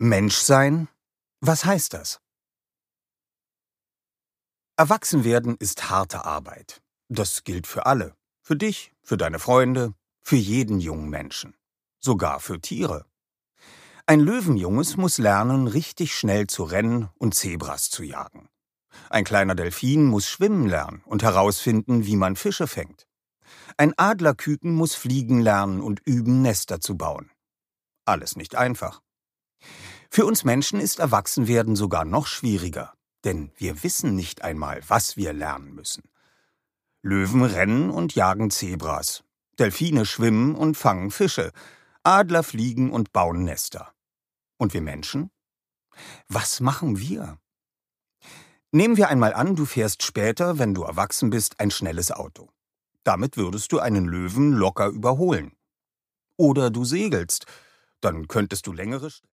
Menschsein? Was heißt das? Erwachsenwerden ist harte Arbeit. Das gilt für alle. Für dich, für deine Freunde, für jeden jungen Menschen. Sogar für Tiere. Ein Löwenjunges muss lernen, richtig schnell zu rennen und Zebras zu jagen. Ein kleiner Delfin muss schwimmen lernen und herausfinden, wie man Fische fängt. Ein Adlerküken muss fliegen lernen und üben, Nester zu bauen. Alles nicht einfach. Für uns Menschen ist Erwachsenwerden sogar noch schwieriger, denn wir wissen nicht einmal, was wir lernen müssen. Löwen rennen und jagen Zebras, Delfine schwimmen und fangen Fische, Adler fliegen und bauen Nester. Und wir Menschen? Was machen wir? Nehmen wir einmal an, du fährst später, wenn du erwachsen bist, ein schnelles Auto. Damit würdest du einen Löwen locker überholen. Oder du segelst, dann könntest du längere